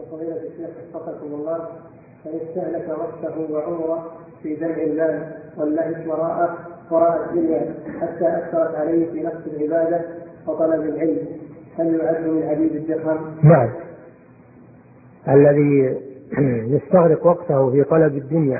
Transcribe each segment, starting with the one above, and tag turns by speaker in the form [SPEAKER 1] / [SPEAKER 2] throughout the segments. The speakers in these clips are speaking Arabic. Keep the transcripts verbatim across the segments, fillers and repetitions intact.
[SPEAKER 1] فضيلة الشيخ وفقكم الله، فإن استهلك وقته وعمره في جمع المال واللهث وراءه وراء الدنيا حتى أثرت عليه في نفس العبادة وطلب العلم، هل يعد من عبيد الدرهم؟
[SPEAKER 2] نعم. الذي يستغرق وقته في طلب الدنيا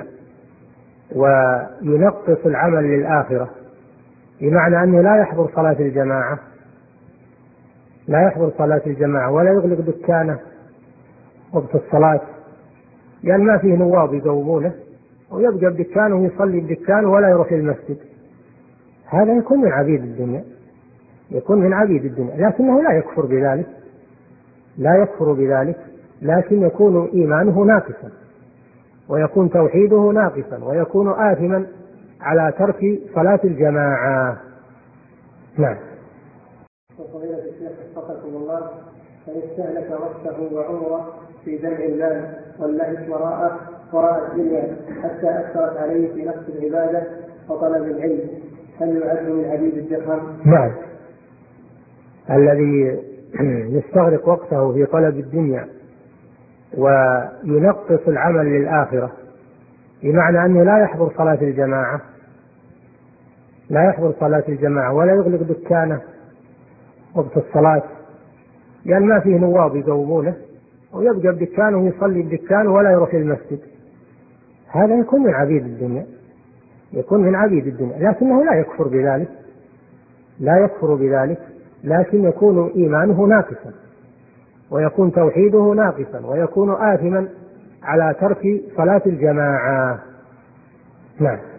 [SPEAKER 2] وينقص العمل للآخرة، بمعنى أنه لا يحضر صلاة الجماعة لا يحضر صلاة الجماعة ولا يغلق دكانه وقت الصلاة، لأن ما فيه نواب يقومونه، ويبقى بدكانه ويصلي بدكانه ولا يروح المسجد، هذا يكون من عبيد الدنيا يكون من عبيد الدنيا لكنه لا يكفر بذلك لا يكفر بذلك لكن يكون إيمانه ناقصا، ويكون توحيده ناقصا، ويكون آثما على ترك صلاة الجماعة. نعم.
[SPEAKER 1] فضيلة الشيخ وفقكم الله، فإن استهلك وقته وعمره في جمع المال واللهث وراءه وراء الدنيا حتى أثرت عليه في نفس العبادة وطلب العلم، هل يعد من عبيد الدرهم؟
[SPEAKER 2] نعم. الذي يستغرق وقته في طلب الدنيا وينقص العمل للآخرة، بمعنى أنه لا يحضر صلاة الجماعة لا يحضر صلاة الجماعة ولا يغلق دكانه وقت الصلاة، لأن ما فيه نواب يقومونه، ويبقى بدكانه ويصلي بدكانه ولا يروح المسجد، هذا يكون من عبيد الدنيا يكون من عبيد الدنيا لكنه لا يكفر بذلك لا يكفر بذلك لكن يكون إيمانه ناقصا، ويكون توحيده ناقصا، ويكون آثما على ترك صلاة الجماعة. نعم.